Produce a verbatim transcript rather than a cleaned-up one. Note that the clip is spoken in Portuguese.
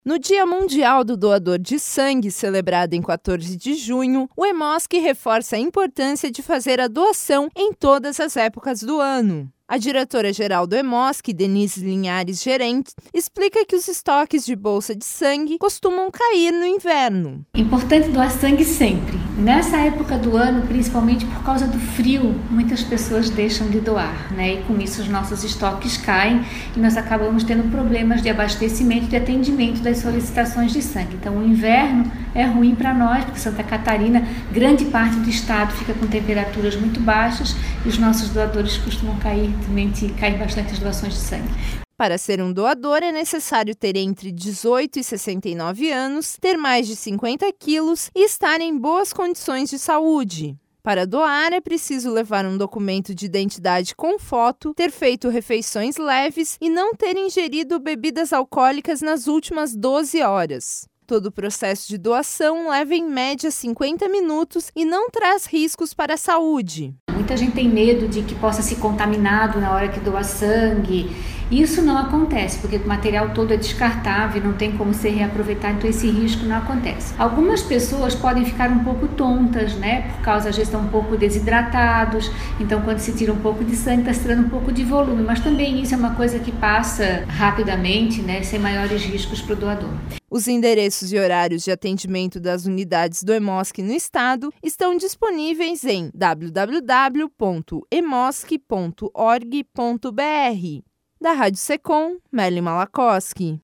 No Dia Mundial do Doador de Sangue, celebrado em quatorze de junho, o EMOSC reforça a importância de fazer a doação em todas as épocas do ano. A diretora-geral do EMOSC, Denise Linhares Gerente, explica que os estoques de bolsa de sangue costumam cair no inverno. É importante doar sangue sempre. Nessa época do ano, principalmente por causa do frio, muitas pessoas deixam de doar, né? E com isso os nossos estoques caem e nós acabamos tendo problemas de abastecimento e de atendimento das solicitações de sangue. Então o inverno é ruim para nós, porque Santa Catarina, grande parte do estado fica com temperaturas muito baixas e os nossos doadores costumam cair, também caem bastante as doações de sangue. Para ser um doador, é necessário ter entre dezoito e sessenta e nove anos, ter mais de cinquenta quilos e estar em boas condições de saúde. Para doar, é preciso levar um documento de identidade com foto, ter feito refeições leves e não ter ingerido bebidas alcoólicas nas últimas doze horas. Todo o processo de doação leva em média cinquenta minutos e não traz riscos para a saúde. Muita gente tem medo de que possa se contaminar na hora que doa sangue. Isso não acontece, porque o material todo é descartável, não tem como ser reaproveitado, então esse risco não acontece. Algumas pessoas podem ficar um pouco tontas, né? Por causa, às vezes, estão um pouco desidratados, então quando se tira um pouco de sangue, está se tirando um pouco de volume, mas também isso é uma coisa que passa rapidamente, né? Sem maiores riscos para o doador. Os endereços e horários de atendimento das unidades do EMOSC no estado estão disponíveis em w w w ponto emosc ponto org ponto b r. Da Rádio Secom, Meli Malakoski.